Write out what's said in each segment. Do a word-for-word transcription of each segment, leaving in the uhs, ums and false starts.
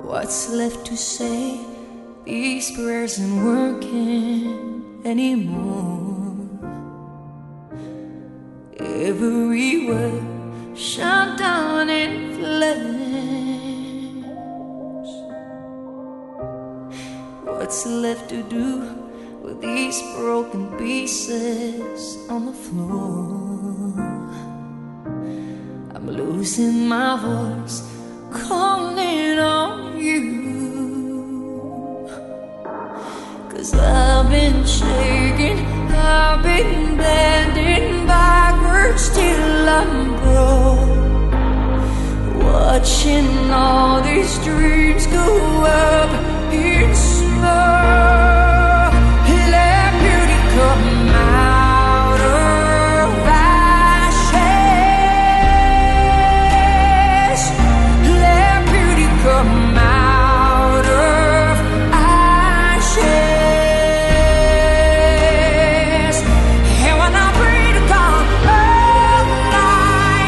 What's left to say? These prayers aren't working anymore. Every word shut down in flames. What's left to do with these broken pieces on the floor? I'm losing my voice, calling on you. 'Cause I've been shaking, I've been bending backwards till I'm broke, watching all these dreams go up in smoke. Let beauty come out of ashes. Let beauty come out of ashes. And when I pray to God, all my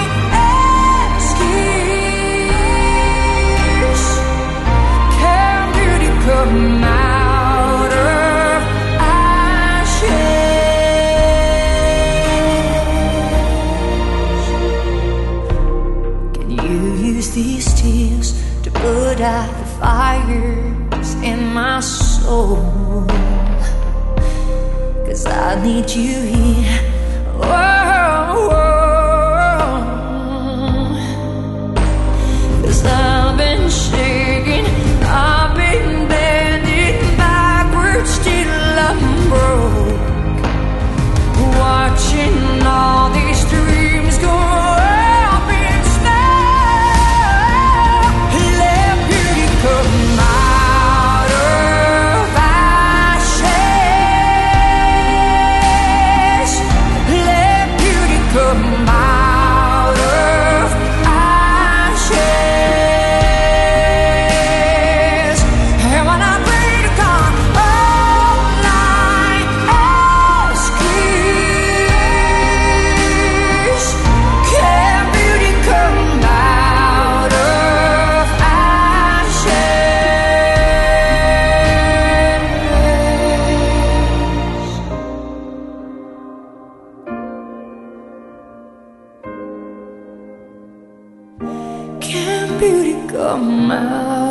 excuse, can beauty come out of ashes? Can you use these tears to put out the fires in my soul? 'Cause I need you here. Whoa, whoa. 'Cause I've been shaking, I've been bending backwards till I'm broke, watching all these dreams go up in smoke. Let beauty come out of ashes. Let beauty come out of ashes. And when I pray to God, all I ask is, can beauty come out of ashes? Can beauty come out?